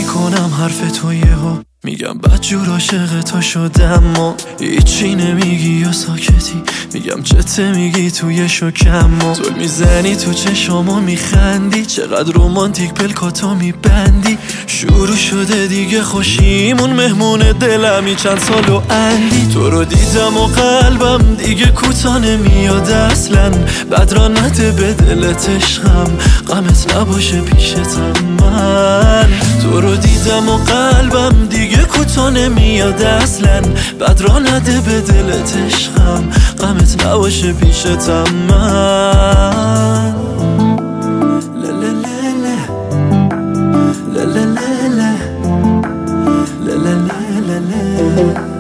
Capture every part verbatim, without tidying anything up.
میکنم حرف تو یهو میگم بدجور عاشق تو شدم ما هیچی نمیگی یا ساکتی میگم چته میگی توی شکم ما تو میزنی تو چشامو میخندی چقدر رومانتیک پلکاتو میبندی شروع شده دیگه خوشیمون مهمون دلمی چند سالو اندی تو رو دیدم و قلبم دیگه کوتا نمیاد اصلا بد را نده به دلت عشقم غمت نباشه پیشتم من تو رو دیدم و قلبم دیگه کوتا نمیاد اصلا بد را نده به دلت عشقم غمت نباشه پیشتم من لا لا لا لا لا لا لا لا لا لا لا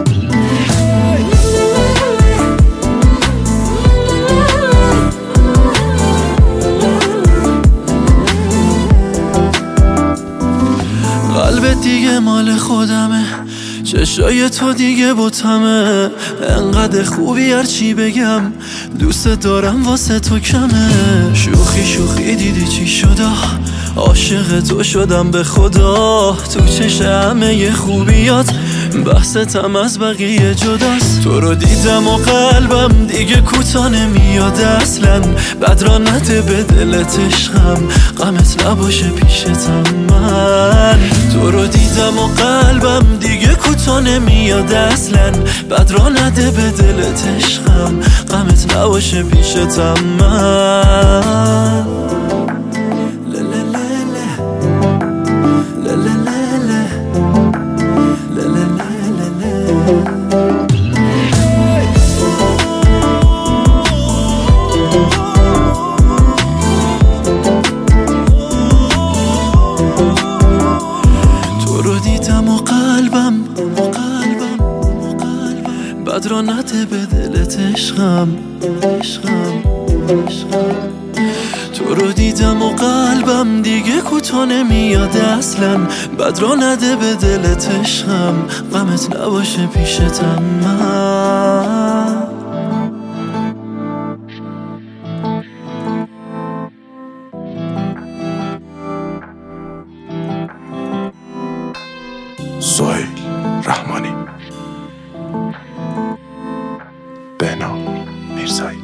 قلبت دیگه مال خودمه چشای تو دیگه بوتمه انقدر خوبی هرچی بگم دوست دارم واسه تو کمه شوخی شوخی دیدی چی شده عاشق تو شدم به خدا تو چش همه خوبیات بحثتم از بقیه جداست تو رو دیدم و قلبم دیگه کوتا نمیاد اصلا بد را نده به دلت عشقم غمت نباشه پیشتم من تو رو دیدم و قلبم دیگه کوتا نمیاد اصلا بد را نده به دلت عشقم غمت نباشه پیشتم من تو رو دیدم و قلبم بد را نده به دلت عشقم عشقم تو رو دیدم و قلبم دیگه کوتا نمیاد اصلا بد را نده به دلت عشقم غمت نباشه پیشتم من سهیل رحمانی بهنام میرزایی.